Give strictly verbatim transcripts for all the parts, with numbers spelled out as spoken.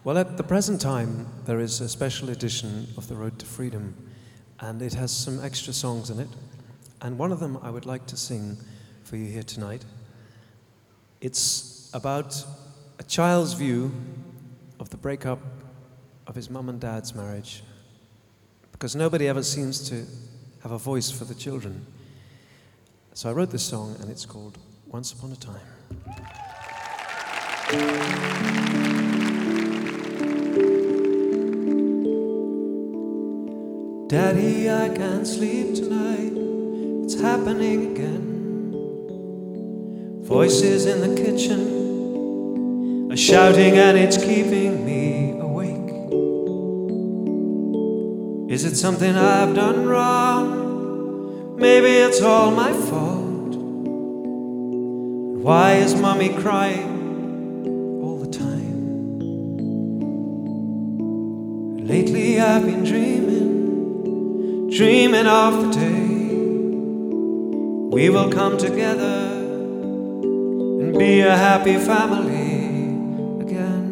Well, at the present time, there is a special edition of The Road to Freedom, and it has some extra songs in it. And one of them I would like to sing for you here tonight. It's about a child's view of the breakup of his mum and dad's marriage, because nobody ever seems to have a voice for the children. So I wrote this song, and it's called Once Upon a Time. Daddy, I can't sleep tonight, it's happening again. Voices in the kitchen are shouting and it's keeping me awake. Is it something I've done wrong? Maybe it's all my fault. Why is mommy crying all the time? Lately I've been dreaming, dreaming of the day we will come together and be a happy family again.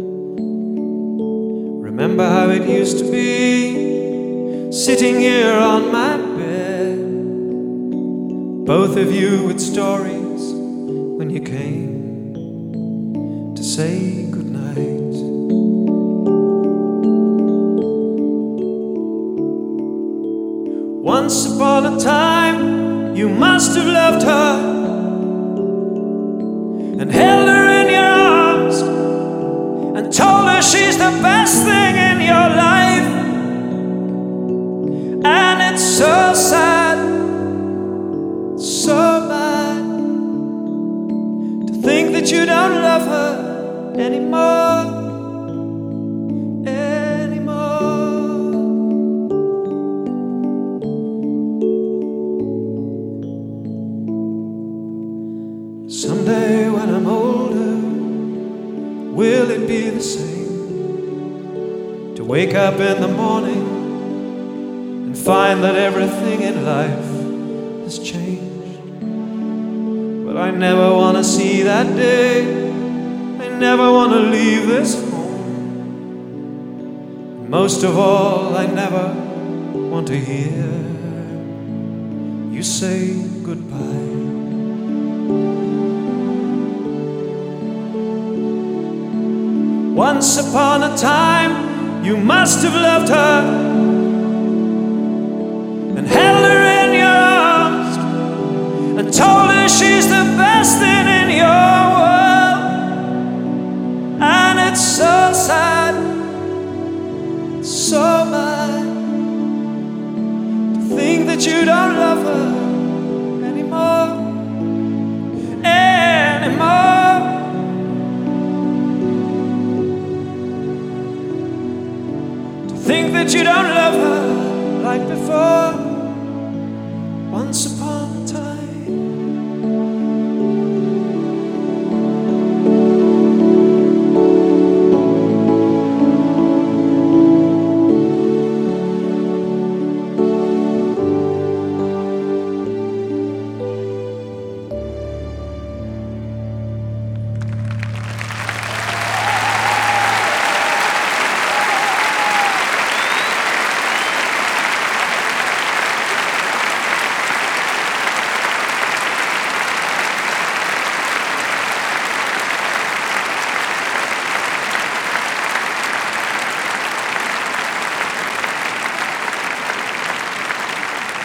Remember how it used to be, sitting here on my bed, both of you with stories when you came to say goodnight. Once upon a time, you must have loved her and held her in your arms and told her she's the best thing in your life. And it's so sad, so bad to think that you don't love her anymore. Someday when I'm older, will it be the same? To wake up in the morning and find that everything in life has changed. But I never want to see that day, I never want to leave this home. Most of all, I never want to hear you say goodbye. Once upon a time, you must have loved her and held her in your arms and told her she's the best thing in your world. And it's so sad, so bad to think that you don't love her anymore, anymore. Think that you don't love her like before. Once upon